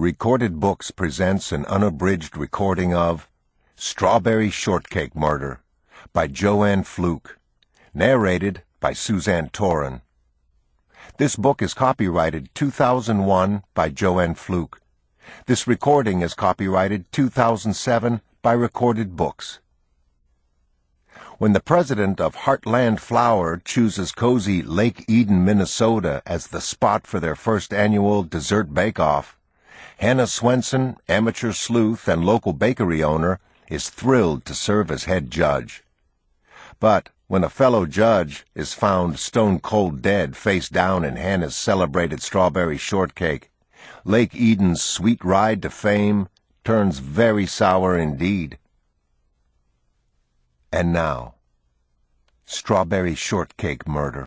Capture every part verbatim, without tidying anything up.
Recorded Books presents an unabridged recording of Strawberry Shortcake Murder by Joanne Fluke, narrated by Suzanne Toren. This book is copyrighted two thousand one by Joanne Fluke. This recording is copyrighted two thousand seven by Recorded Books. When the president of Heartland Flour chooses cozy Lake Eden, Minnesota as the spot for their first annual dessert bake-off, Hannah Swenson, amateur sleuth and local bakery owner, is thrilled to serve as head judge. But when a fellow judge is found stone-cold dead face down in Hannah's celebrated strawberry shortcake, Lake Eden's sweet ride to fame turns very sour indeed. And now, Strawberry Shortcake Murder.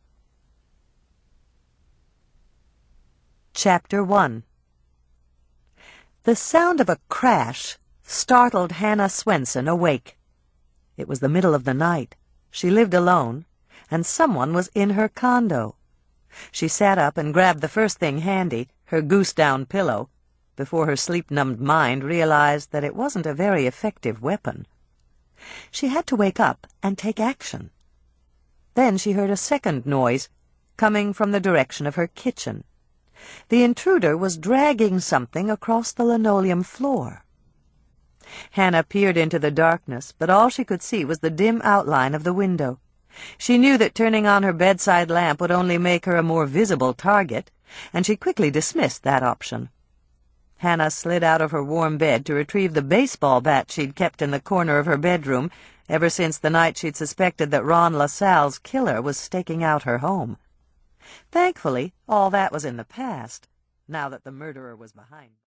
Chapter one. The sound of a crash startled Hannah Swenson awake. It was the middle of the night. She lived alone, and someone was in her condo. She sat up and grabbed the first thing handy, her goose-down pillow, before her sleep-numbed mind realized that it wasn't a very effective weapon. She had to wake up and take action. Then she heard a second noise, coming from the direction of her kitchen. The intruder was dragging something across the linoleum floor. Hannah peered into the darkness, but all she could see was the dim outline of the window. She knew that turning on her bedside lamp would only make her a more visible target, and she quickly dismissed that option. Hannah slid out of her warm bed to retrieve the baseball bat she'd kept in the corner of her bedroom ever since the night she'd suspected that Ron LaSalle's killer was staking out her home. Thankfully, all that was in the past, now that the murderer was behind.